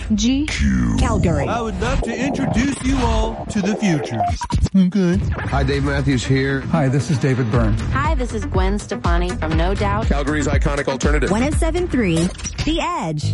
G. Calgary. I would love to introduce you all to the future. Okay. Hi, Dave Matthews here. Hi, this is David Byrne. Hi, this is Gwen Stefani from No Doubt. Calgary's iconic alternative. 107.3 The Edge.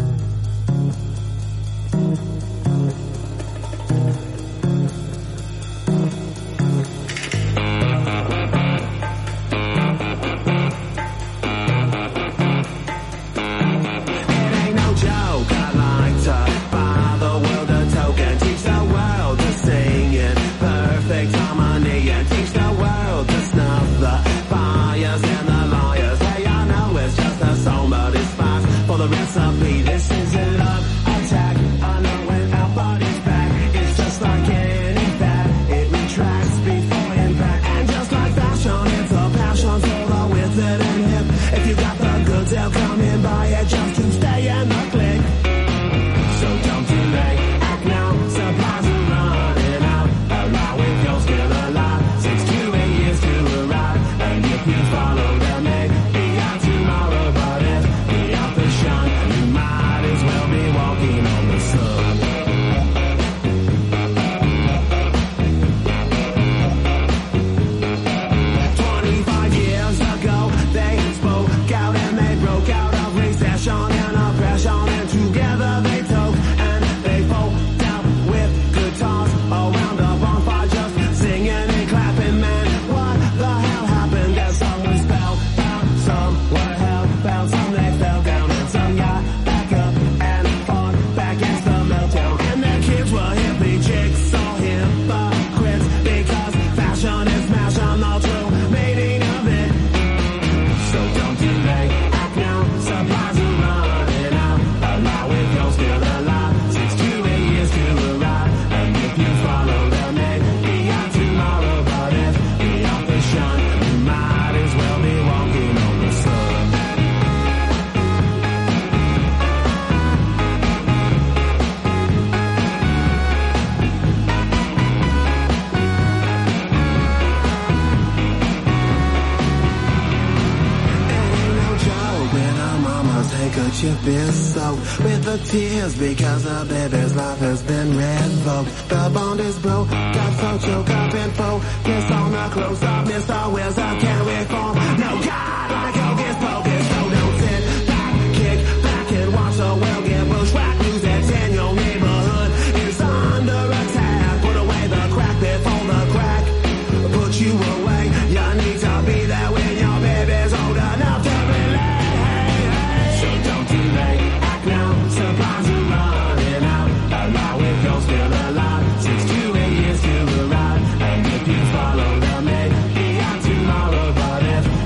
With the tears because the baby's life has been revoked. The bond is broke, got so choked up and focused on the close up. Mr. Wills, I can't reform. No God, like hocus pocus. So don't sit back, kick back and watch the world get bushwhacked. News that's in your neighborhood is under attack. Put away the crack before the crack put you away. You need to be there when your baby's old enough to relate. So don't delay. Supplies are running out. Allow it, you're still alive. 6 to 8 years to arrive. And if you follow the maid, be out tomorrow. But if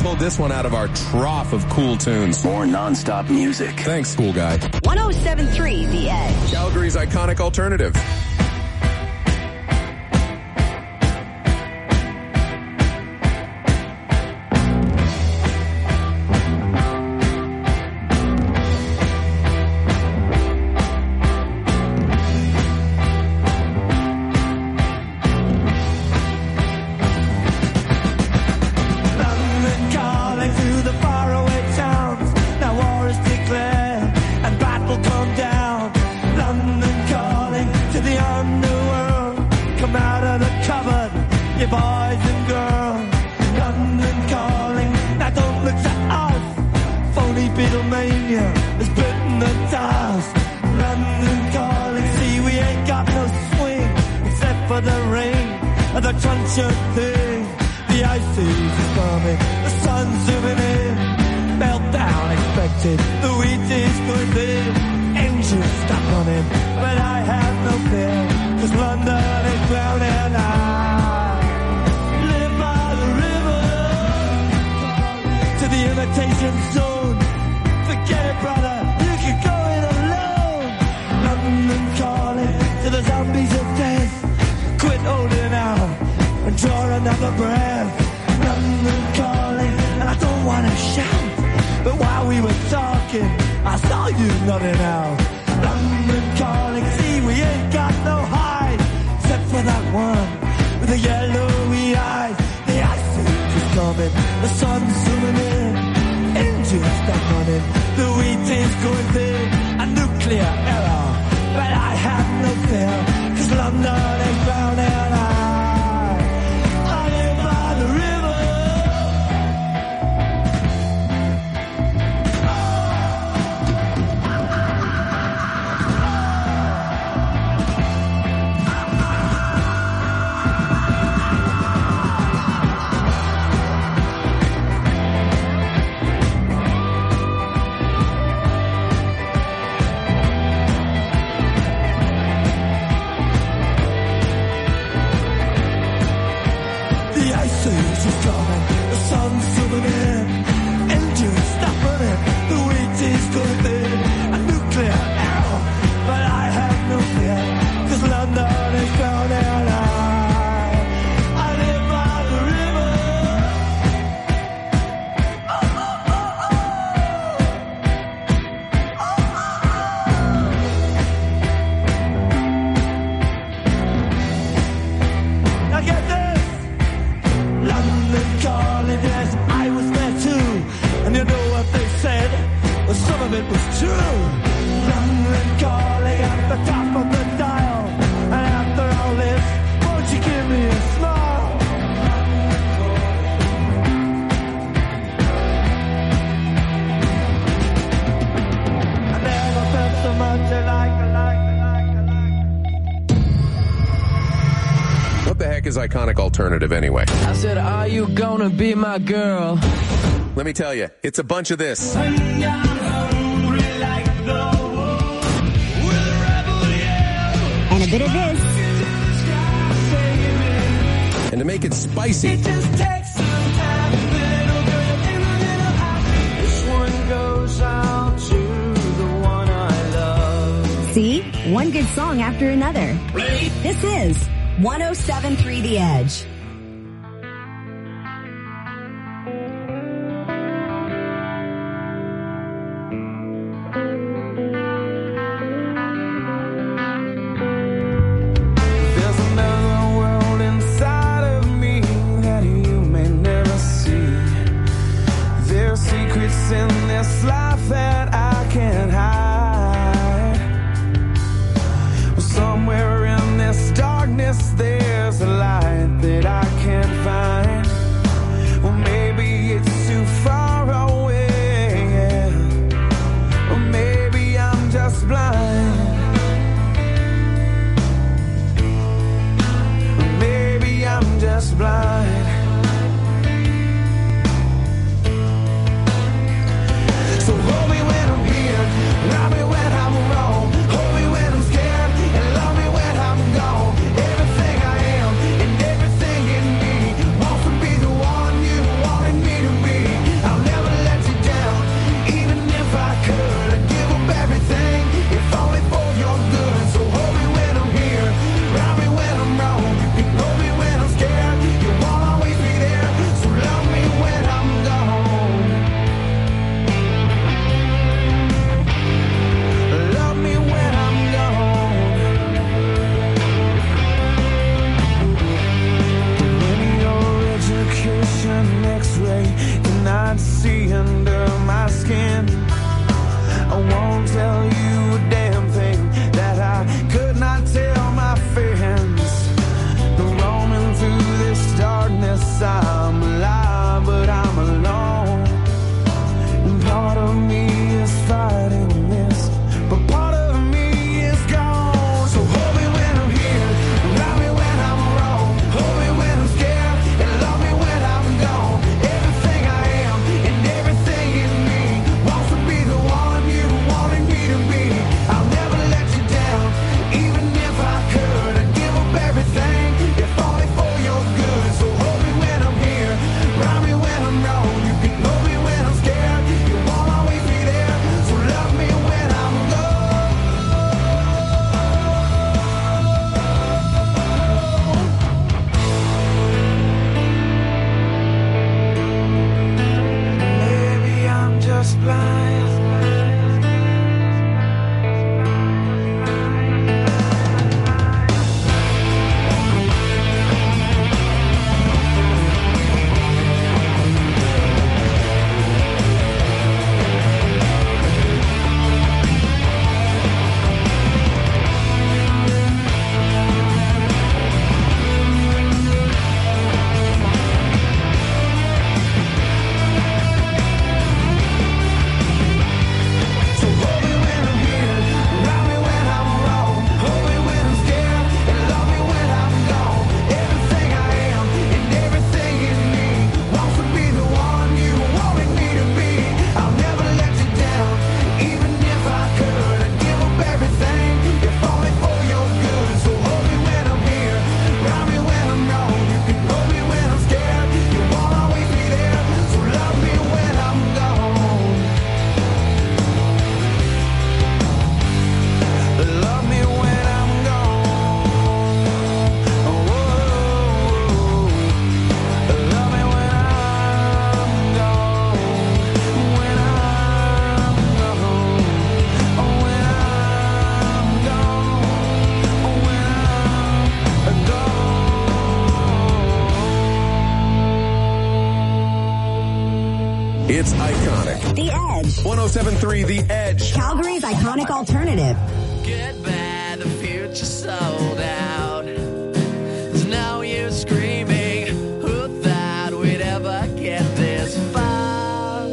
pulled this one out of our trough of cool tunes. More non-stop music. Thanks, cool guy. 107.3 The Edge. Calgary's iconic alternative. Is iconic alternative anyway. I said, are you gonna be my girl? Let me tell you, it's a bunch of this. And a bit of this. And to make it spicy, It just takes some time. This one goes out to the one I love. See? One good song after another. This is 107.3 The Edge. There's another world inside of me that you may never see. There's secrets in this life that I can't hide. Somewhere in this darkness there's a light that x-ray cannot see under my skin. I won't tell you a damn thing that I could not tell my friends. Roaming through this darkness, I'm alive, but I'm alone. And part of me is fighting this, but part of me is gone. So hold me when I'm here, ride me when I'm wrong, hold me when I'm scared, and love me when I'm gone. Everything I am and everything in me wants to be the one you wanted me to be. I'll never let you down, even if I could. I'd give up everything, if only for your good. So hold me when I'm here, ride me when I'm wrong. You can hold me when I'm scared, you won't always be there. So love me when I'm gone. Maybe I'm just blind. So hold me when I'm here, ride me when I'm wrong, hold me when I'm scared, and love me when I'm gone. Everything I am and everything in me wants to be the one you wanted me to be. I'll never let you down, even if I could. I'd give up everything, if only for your good. So hold me when I'm here, ride me when I'm wrong. You can hold me when I'm scared, you won't always be there. So love me when I'm gone. Love me when I'm gone. Oh, love me when I'm gone. When I'm gone. Oh, when I'm gone. Oh, when I'm gone. It's iconic. The Edge. 107.3 The Edge. Calgary's iconic alternative. Goodbye, the future sold out. There's no use screaming. Who thought we'd ever get this far?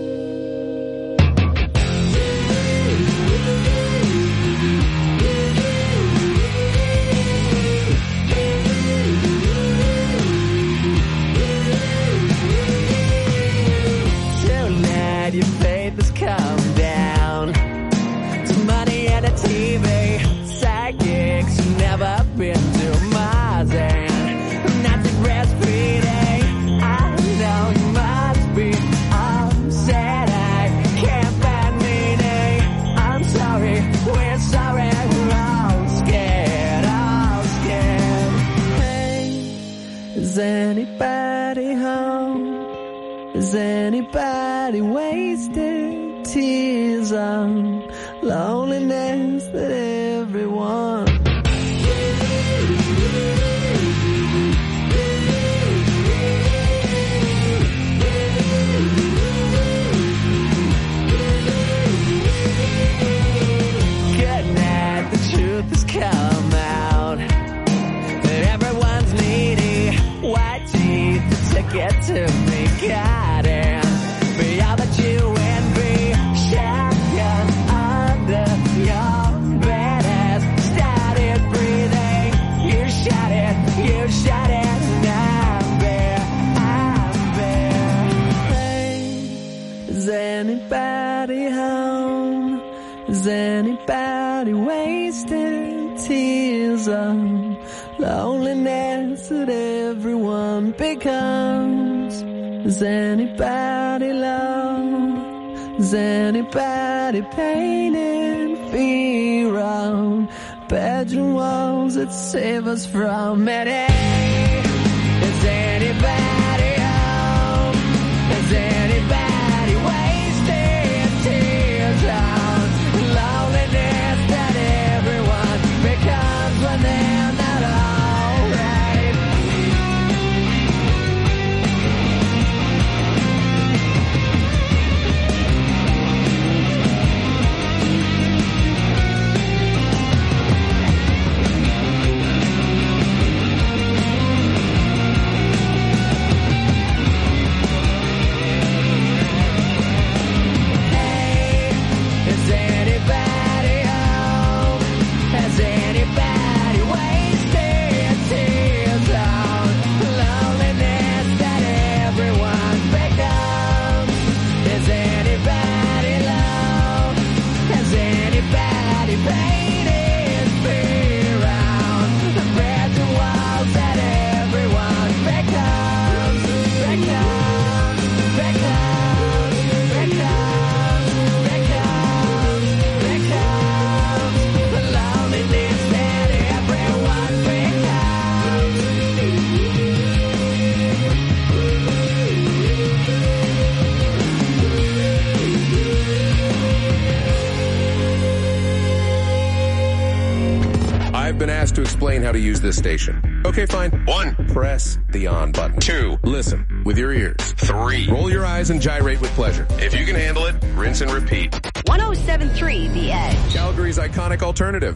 Tonight your faith has come down to money and a TV. Psychics who've never been to Mars and not to breastfeeding. I know you must be upset. I can't find meaning. I'm sorry, we're sorry. We're all scared, all scared. Hey, is anybody home? Is anybody wasting tears on loneliness that everyone good night, the truth has come out that everyone's needy. White teeth, the ticket to be guided beyond the you and be shotgun under your bed as started breathing. You shot it, and I'm bare. Hey, is anybody home? Is anybody wasting tears on loneliness that everyone becomes? Is anybody low? Is anybody painting fear on bedroom walls that save us from it? Hey, is anybody home? Is anybody wasting tears on loneliness that everyone becomes when they're not alright? how to use this station. Okay, fine. 1. Press the on button. 2. Listen with your ears. 3. Roll your eyes and gyrate with pleasure. If you can handle it, rinse and repeat. 107.3 The Edge. Calgary's iconic alternative.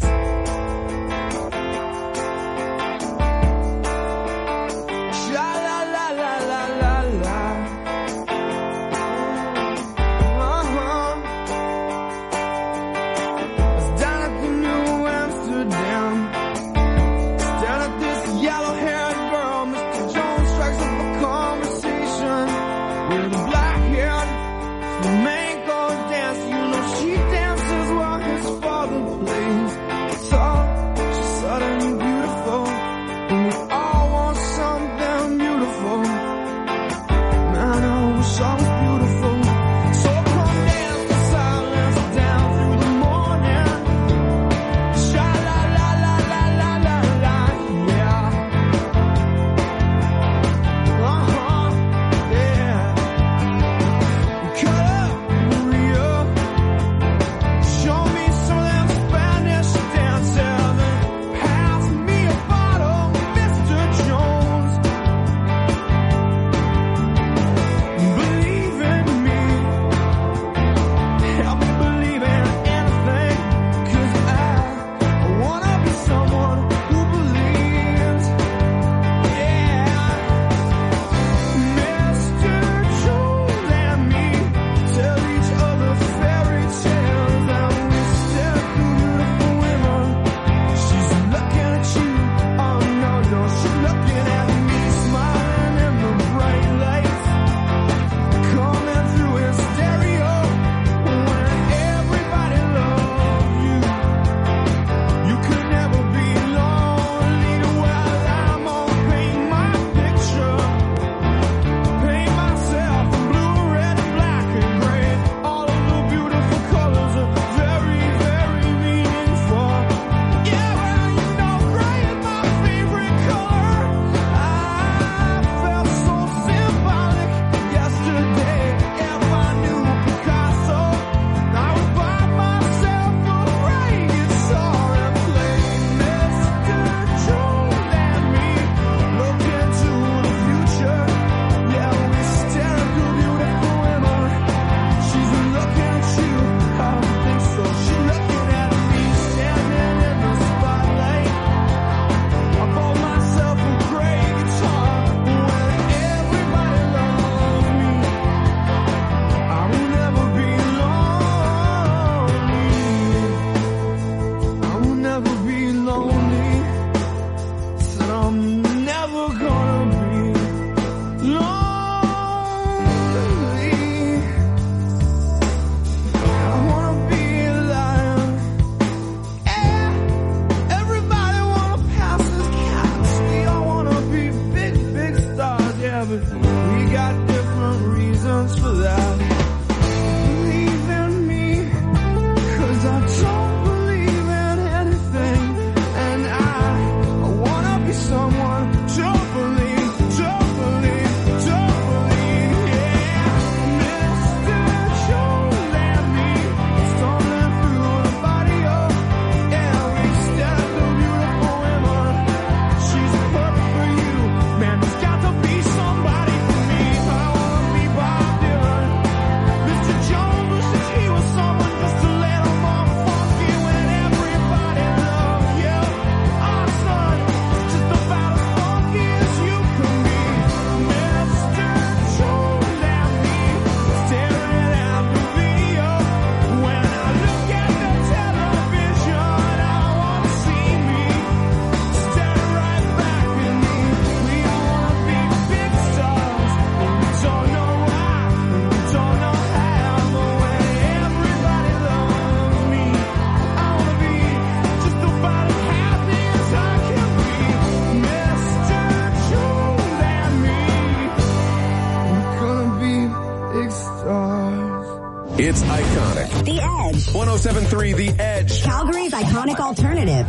It's iconic. The Edge. 107.3 The Edge. Calgary's iconic alternative.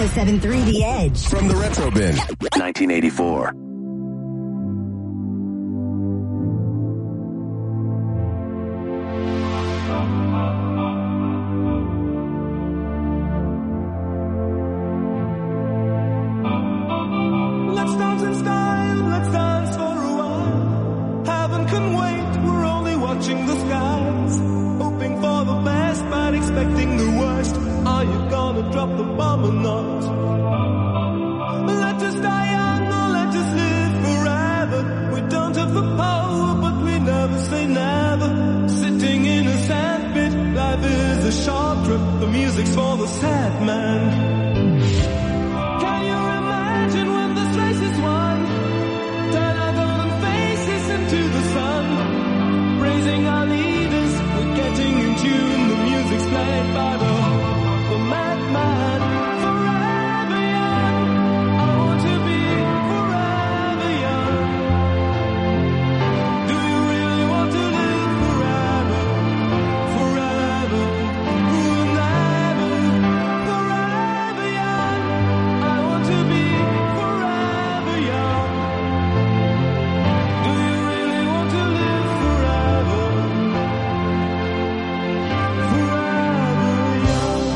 107.3 The Edge. From the Retro Bin. 1984. Let's dance in style, let's dance for a while. Heaven can wait, we're only watching the skies. Hoping for the best, but expecting the worst. Are you gonna drop the bomb or not? Let us die young or let us live forever. We don't have the power, but we never say never. Sitting in a sandpit, life is a short trip. The music's for the sad man. Can you imagine when this race is won? Turn our golden faces into the sun. Praising our leaders, we're getting in tune. The music's played by the madman. Forever young, I want to be forever young. Do you really want to live forever? Forever, forever, forever young. I want to be forever young. Do you really want to live forever? Forever young.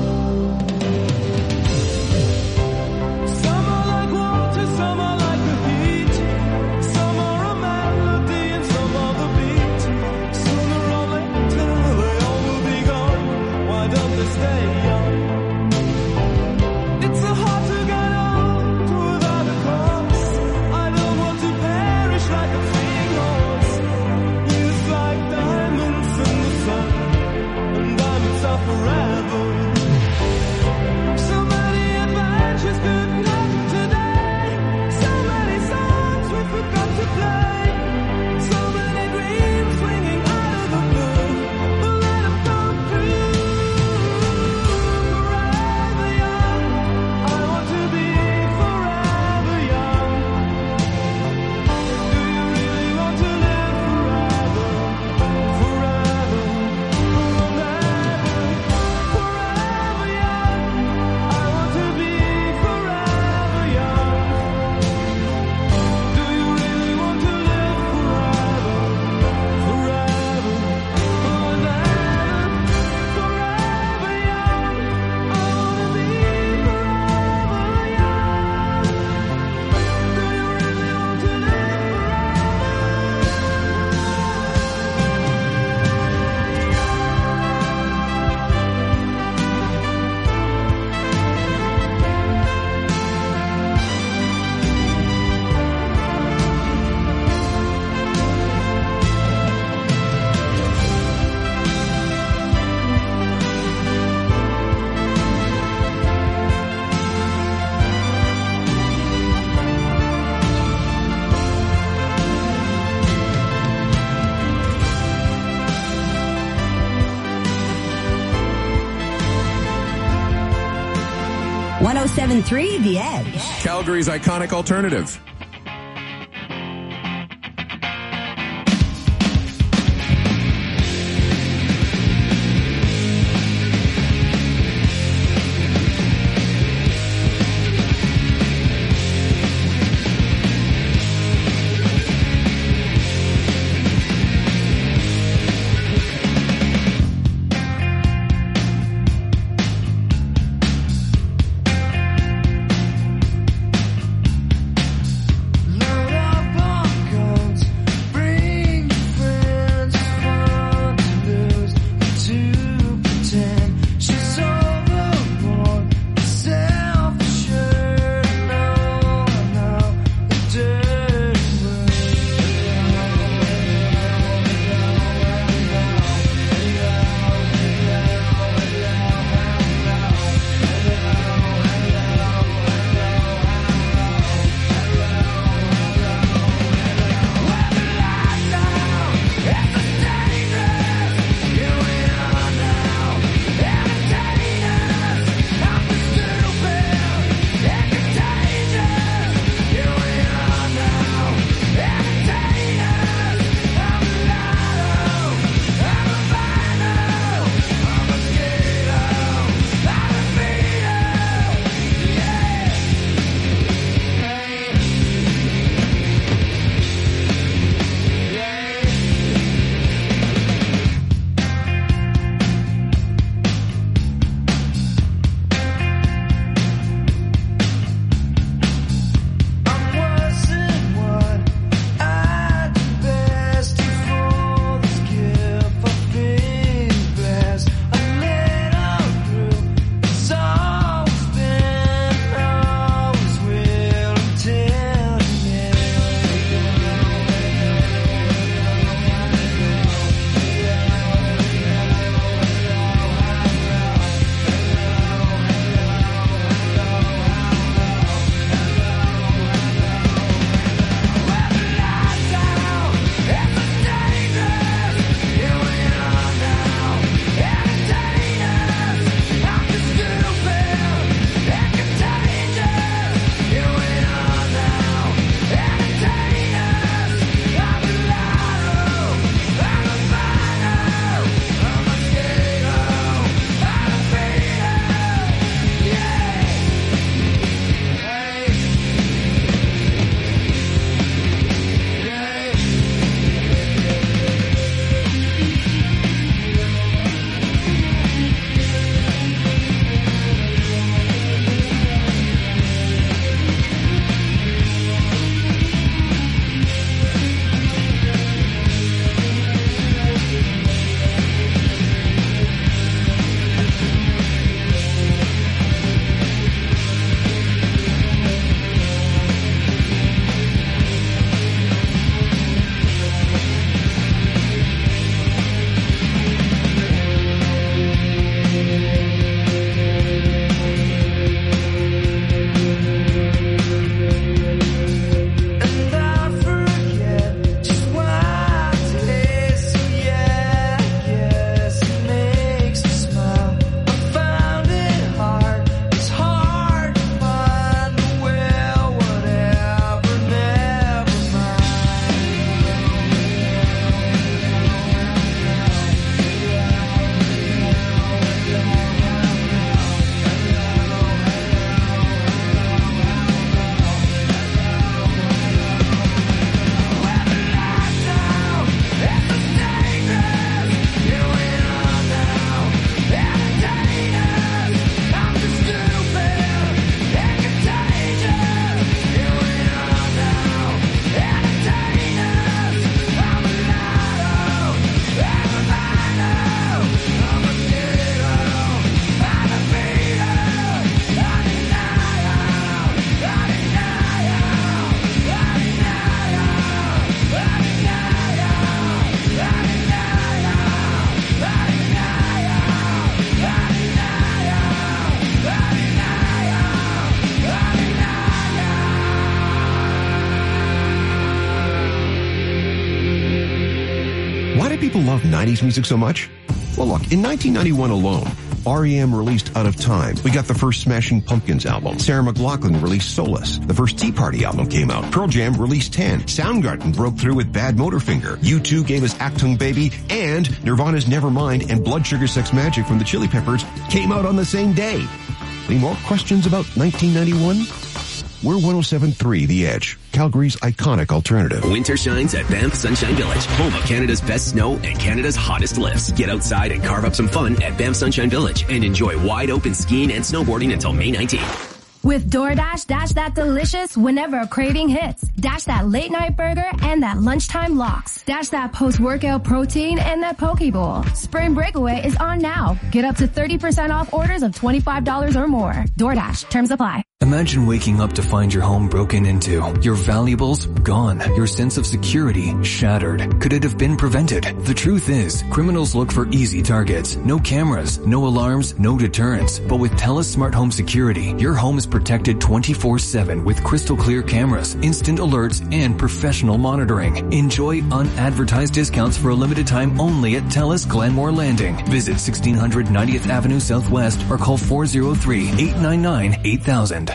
Some are like water, some are like the heat. Some are a melody and some are the beat. Sooner or later they all will be gone. Why don't they stay young? It's so hard to get old without a cause. I don't want to perish like a fleeing horse. Youth like diamonds in the sun, and diamonds are forever. So many adventures couldn't happen today. So many songs we forgot to play. So many dreams swinging out of the blue. But let them come true. Forever young, I want to be forever young. Do you really want to live forever? Forever, forever, forever young. I want to be forever young. Do you really want to live forever? Forever, forever, forever young. I want to be forever young. Do you really want to live forever? 107.3 The Edge. Calgary's iconic alternative. love 90s music so much? Well, look, in 1991 alone, R.E.M. released Out of Time. We got the first Smashing Pumpkins album. Sarah McLachlan released Solace. The first Tea Party album came out. Pearl Jam released 10. Soundgarden broke through with Bad Motorfinger. U2 gave us Achtung Baby. And Nirvana's Nevermind and Blood Sugar Sex Magic from the Chili Peppers came out on the same day. Any more questions about 1991? We're 107.3 The Edge, Calgary's iconic alternative. Winter shines at Banff Sunshine Village, home of Canada's best snow and Canada's hottest lifts. Get outside and carve up some fun at Banff Sunshine Village and enjoy wide open skiing and snowboarding until May 19th. With DoorDash, dash that delicious whenever a craving hits. Dash that late night burger and that lunchtime lox. Dash that post-workout protein and that poke bowl. Spring Breakaway is on now. Get up to 30% off orders of $25 or more. DoorDash, terms apply. Imagine waking up to find your home broken into, your valuables gone, your sense of security shattered. Could it have been prevented? The truth is, criminals look for easy targets. No cameras, no alarms, no deterrents. But with TELUS Smart Home Security, your home is protected 24/7 with crystal clear cameras, instant alerts, and professional monitoring. Enjoy unadvertised discounts for a limited time only at TELUS Glenmore Landing. Visit 1600 90th Avenue Southwest or call 403-899-8000.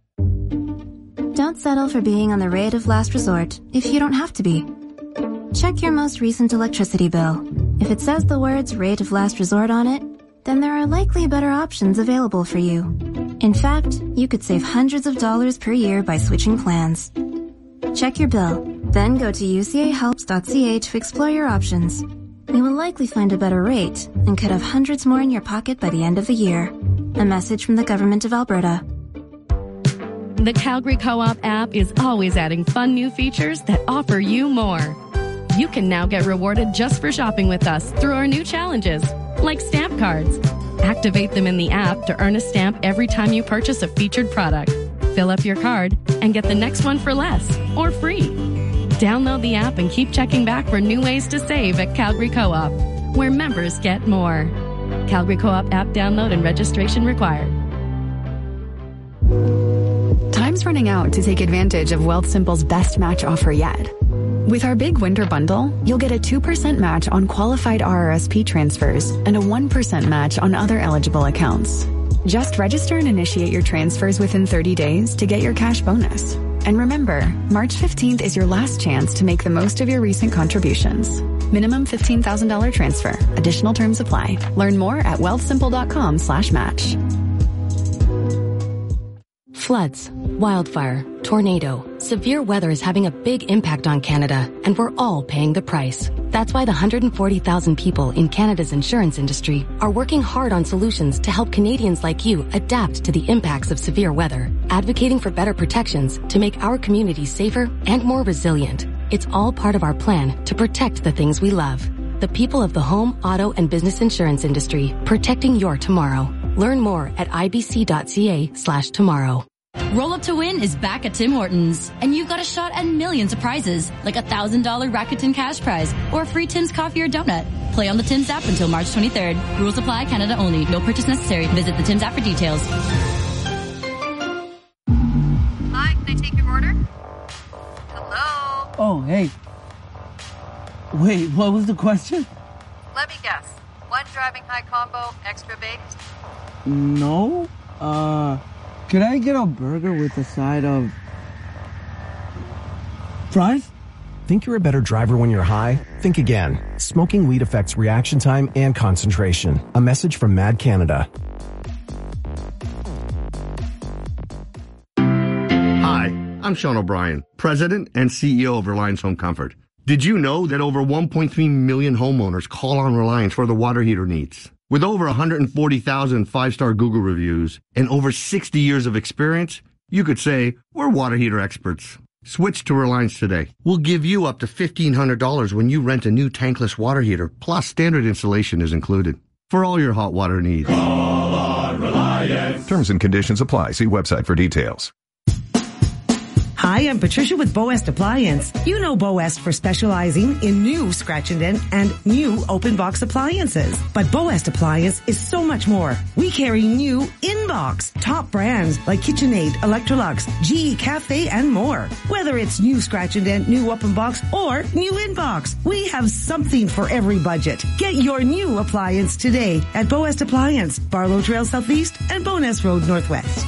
Don't settle for being on the rate of last resort if you don't have to be. Check your most recent electricity bill. If it says the words rate of last resort on it, then there are likely better options available for you. In fact, you could save hundreds of dollars per year by switching plans. Check your bill, then go to ucahelps.ca to explore your options. You will likely find a better rate and could have hundreds more in your pocket by the end of the year. A message from the Government of Alberta. The Calgary Co-op app is always adding fun new features that offer you more. You can now get rewarded just for shopping with us through our new challenges, like stamp cards. Activate them in the app to earn a stamp every time you purchase a featured product. Fill up your card and get the next one for less or free. Download the app and keep checking back for new ways to save at Calgary Co-op, where members get more. Calgary Co-op app download and registration required. Time's running out to take advantage of Wealthsimple's best match offer yet. With our big winter bundle, you'll get a 2% match on qualified RRSP transfers and a 1% match on other eligible accounts. Just register and initiate your transfers within 30 days to get your cash bonus. And remember, March 15th is your last chance to make the most of your recent contributions. Minimum $15,000 transfer. Additional terms apply. Learn more at wealthsimple.com/match. Floods, wildfire, tornado. Severe weather is having a big impact on Canada, and we're all paying the price. That's why the 140,000 people in Canada's insurance industry are working hard on solutions to help Canadians like you adapt to the impacts of severe weather, advocating for better protections to make our communities safer and more resilient. It's all part of our plan to protect the things we love. The people of the home, auto, and business insurance industry, protecting your tomorrow. Learn more at ibc.ca/tomorrow. Roll Up to Win is back at Tim Hortons, and you've got a shot at millions of prizes, like a $1,000 Rakuten cash prize or a free Tim's coffee or donut. Play on the Tim's app until March 23rd. Rules apply, Canada only. No purchase necessary. Visit the Tim's app for details. Hi, can I take your order? Hello? Oh, hey. Wait, what was the question? Let me guess. One driving high combo, extra baked? No. Could I get a burger with a side of fries? Think you're a better driver when you're high? Think again. Smoking weed affects reaction time and concentration. A message from Mad Canada. Hi, I'm Sean O'Brien, President and CEO of Reliance Home Comfort. Did you know that over 1.3 million homeowners call on Reliance for their water heater needs? With over 140,000 five-star Google reviews and over 60 years of experience, you could say we're water heater experts. Switch to Reliance today. We'll give you up to $1,500 when you rent a new tankless water heater, plus standard installation is included. For all your hot water needs. Call on Reliance. Terms and conditions apply. See website for details. Hi, I'm Patricia with Boest Appliance. You know Boest for specializing in new scratch and dent and new open box appliances. But Boest Appliance is so much more. We carry new in-box, top brands like KitchenAid, Electrolux, GE Cafe, and more. Whether it's new scratch and dent, new open box, or new in-box, we have something for every budget. Get your new appliance today at Boest Appliance, Barlow Trail Southeast and Bowness Road Northwest.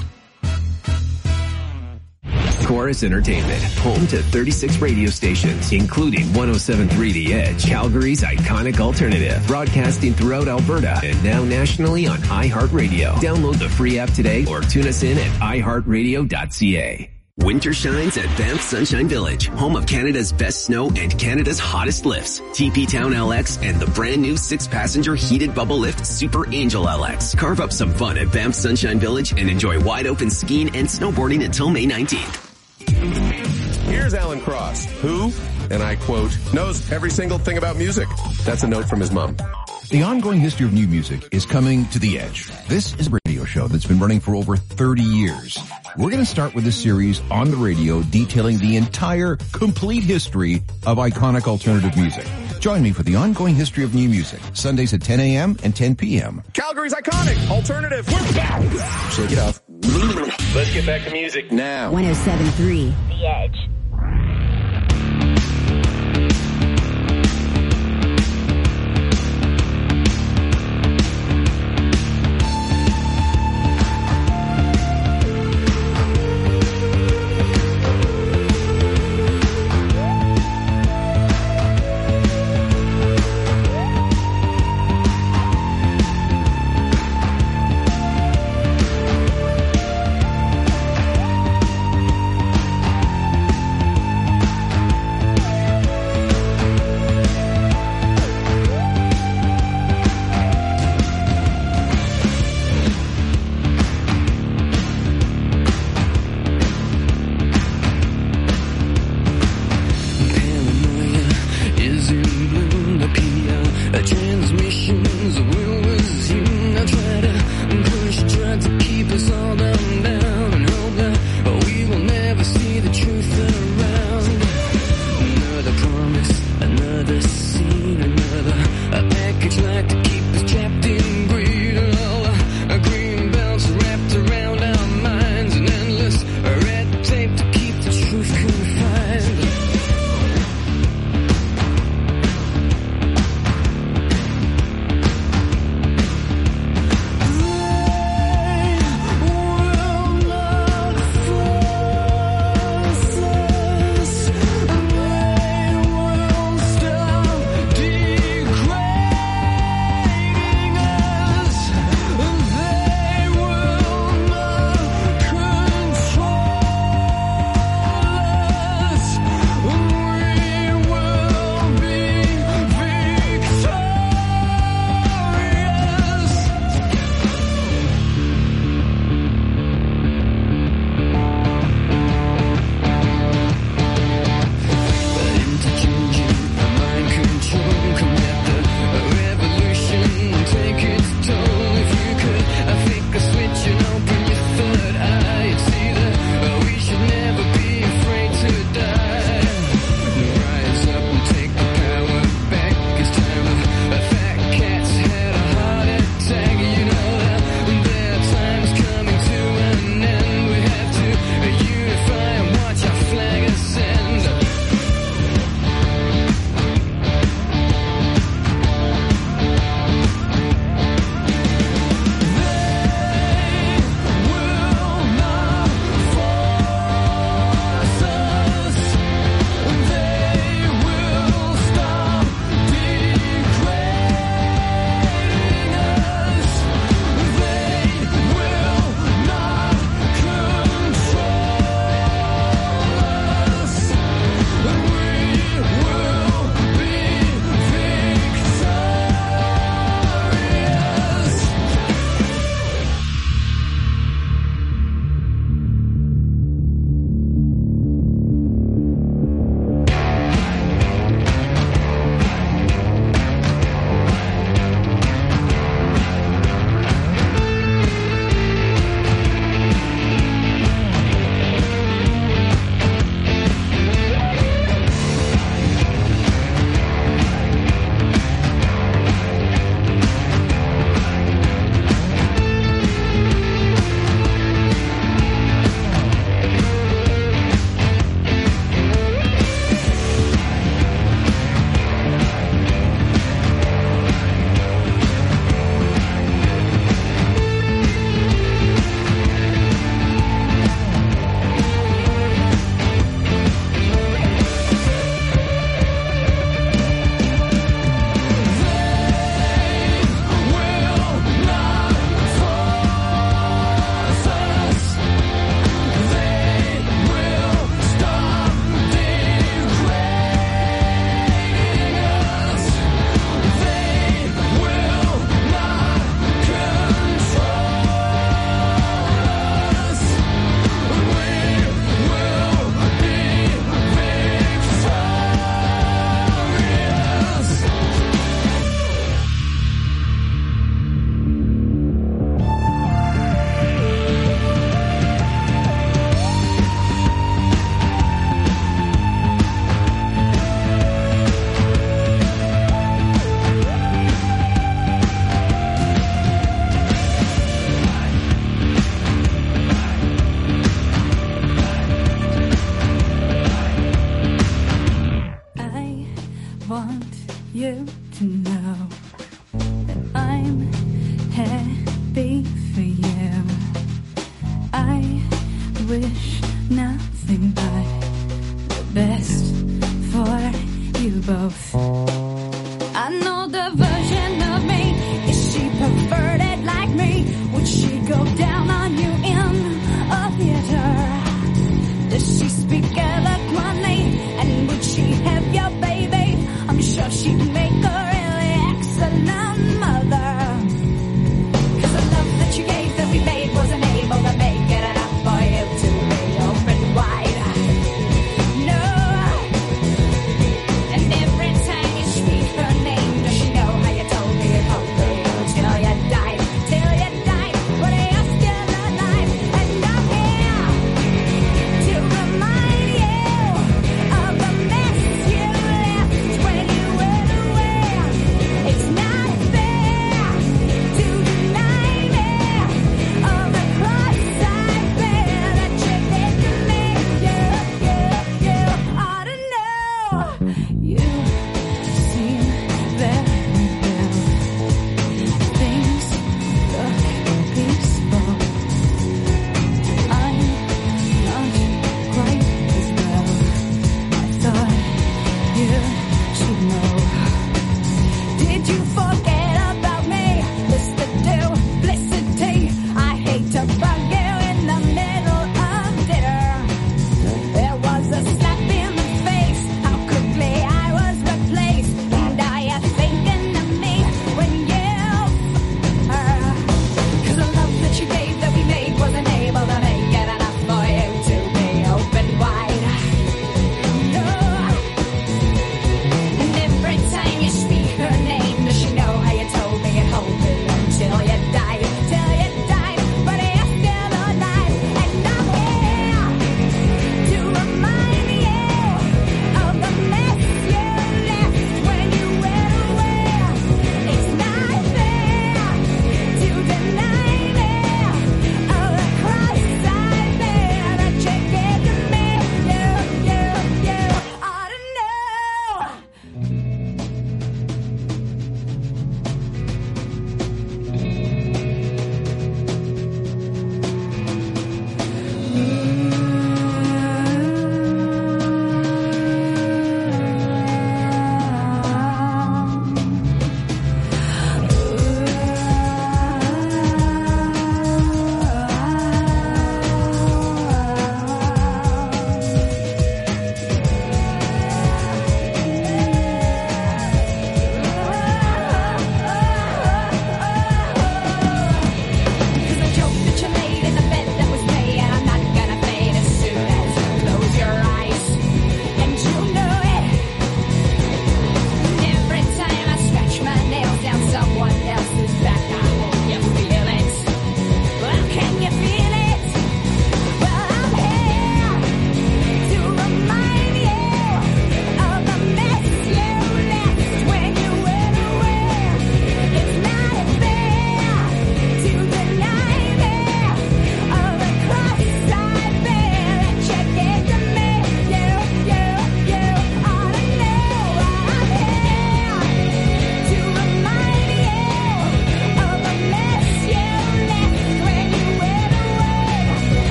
Chorus Entertainment, home to 36 radio stations, including 107.3 The Edge, Calgary's iconic alternative, broadcasting throughout Alberta and now nationally on iHeartRadio. Download the free app today or tune us in at iHeartRadio.ca. Winter shines at Banff Sunshine Village, home of Canada's best snow and Canada's hottest lifts. TP Town LX and the brand new 6-passenger heated bubble lift Super Angel LX. Carve up some fun at Banff Sunshine Village and enjoy wide open skiing and snowboarding until May 19th. Here's Alan Cross, who, and I quote, knows every single thing about music. That's a note from his mom. The ongoing history of new music is coming to The Edge. This is a radio show that's been running for over 30 years. We're going to start with a series on the radio detailing the entire, complete history of iconic alternative music. Join me for the ongoing history of new music, Sundays at 10 a.m. and 10 p.m. Calgary's iconic alternative. We're back. Shake it off. Let's get back to music now. 107.3 The Edge.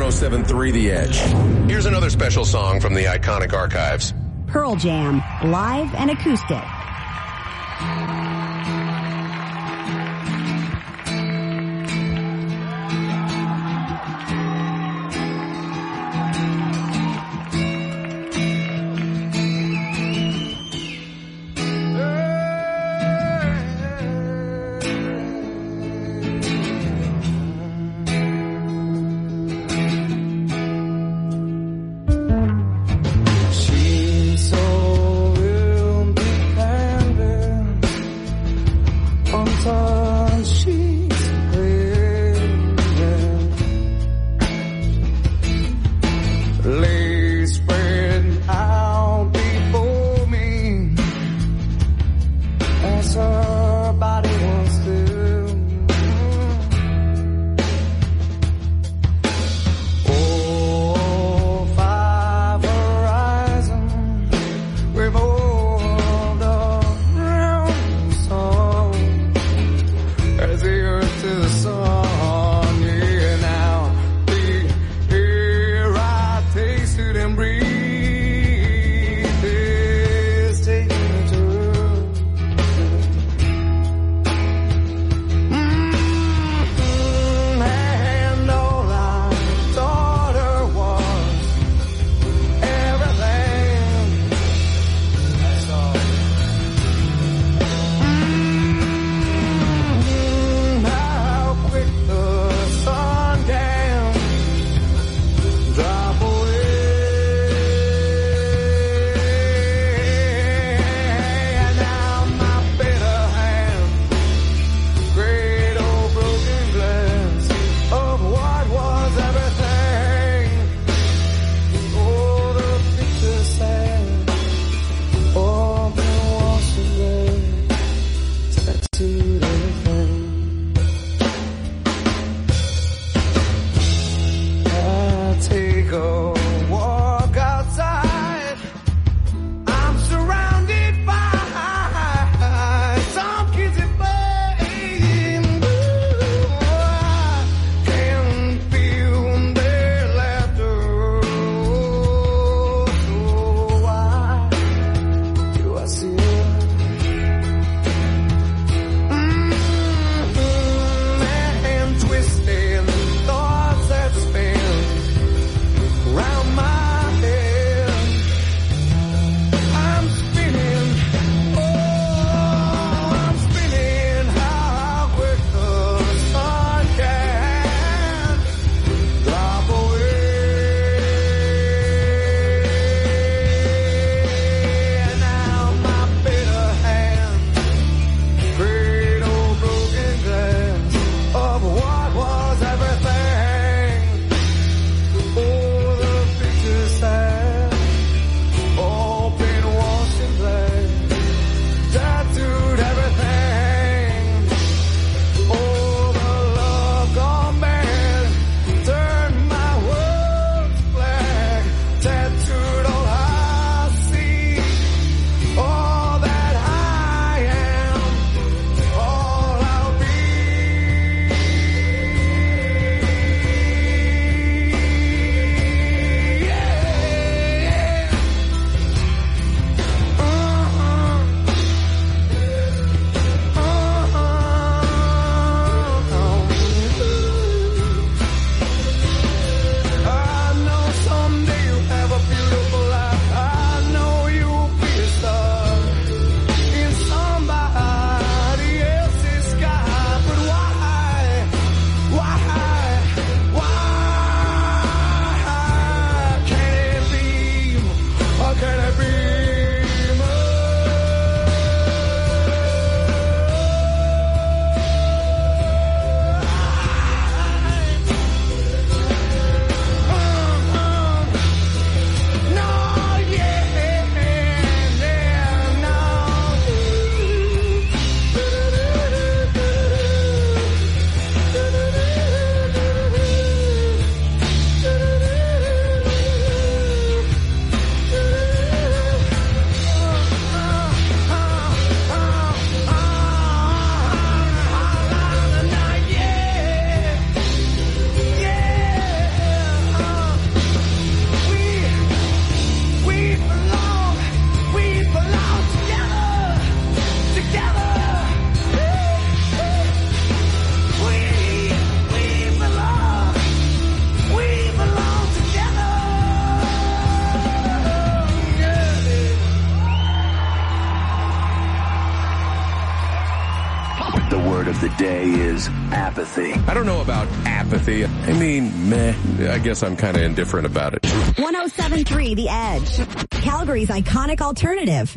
107.3 The Edge. Here's another special song from the iconic archives. Pearl Jam, live and acoustic. She's so real, choose apathy. I don't know about apathy. I mean, meh. I guess I'm kind of indifferent about it. 107.3 The Edge. Calgary's iconic alternative.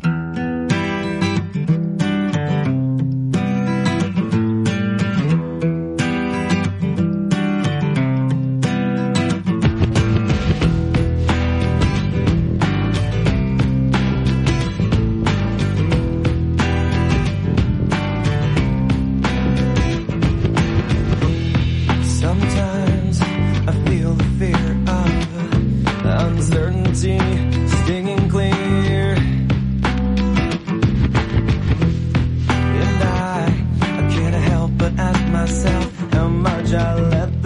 Sometimes I feel the fear of uncertainty stinging clear, and I can't help but ask myself how much I let